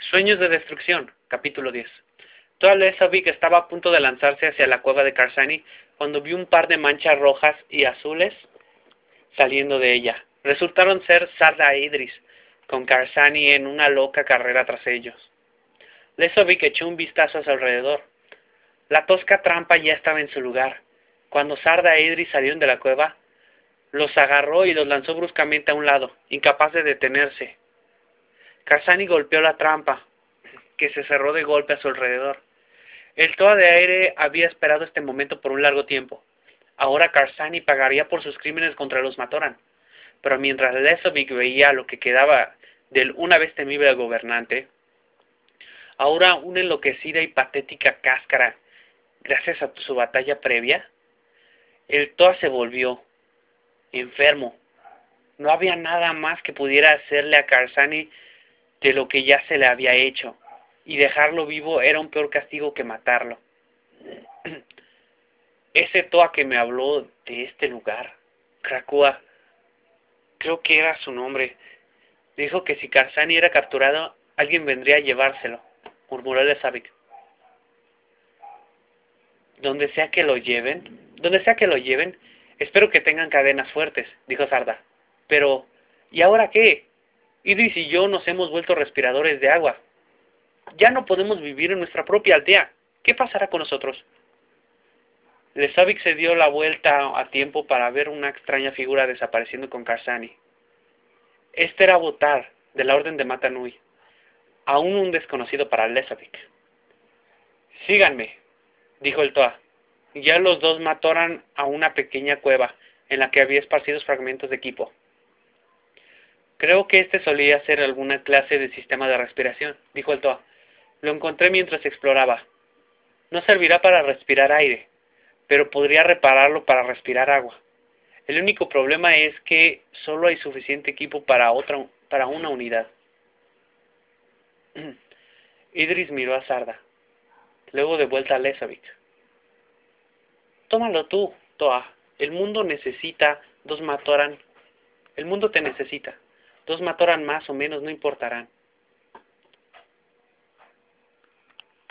Sueños de destrucción, capítulo 10. Toda Lesavik estaba a punto de lanzarse hacia la cueva de Karsani cuando vio un par de manchas rojas y azules saliendo de ella. Resultaron ser Sarda e Idris, con Karsani en una loca carrera tras ellos. Lesavik echó un vistazo a su alrededor. La tosca trampa ya estaba en su lugar. Cuando Sarda e Idris salieron de la cueva, los agarró y los lanzó bruscamente a un lado, incapaz de detenerse. Karsani golpeó la trampa, que se cerró de golpe a su alrededor. El Toa de Aire había esperado este momento por un largo tiempo. Ahora Karsani pagaría por sus crímenes contra los Matoran. Pero mientras Lesovik veía lo que quedaba del una vez temible gobernante, ahora una enloquecida y patética cáscara, gracias a su batalla previa, el Toa se volvió enfermo. No había nada más que pudiera hacerle a Karsani de lo que ya se le había hecho, y dejarlo vivo era un peor castigo que matarlo. Ese Toa que me habló de este lugar, Krakua, creo que era su nombre, dijo que si Karsani era capturado, alguien vendría a llevárselo, murmuró Lesavik. Donde sea que lo lleven, espero que tengan cadenas fuertes, dijo Sarda. Pero, ¿y ahora qué? Idris y yo nos hemos vuelto respiradores de agua. Ya no podemos vivir en nuestra propia aldea. ¿Qué pasará con nosotros? Lesavik se dio la vuelta a tiempo para ver una extraña figura desapareciendo con Karsani. Este era Botar, de la Orden de Mata Nui, aún un desconocido para Lesavik. Síganme, dijo el Toa. Ya los dos mataron a una pequeña cueva en la que había esparcidos fragmentos de equipo. Creo que este solía ser alguna clase de sistema de respiración, dijo el Toa. Lo encontré mientras exploraba. No servirá para respirar aire, pero podría repararlo para respirar agua. El único problema es que solo hay suficiente equipo para una unidad. Idris miró a Sarda, luego de vuelta a Lesavik. Tómalo tú, Toa. El mundo necesita dos Matoran. El mundo te necesita. Dos Matoran más o menos no importarán.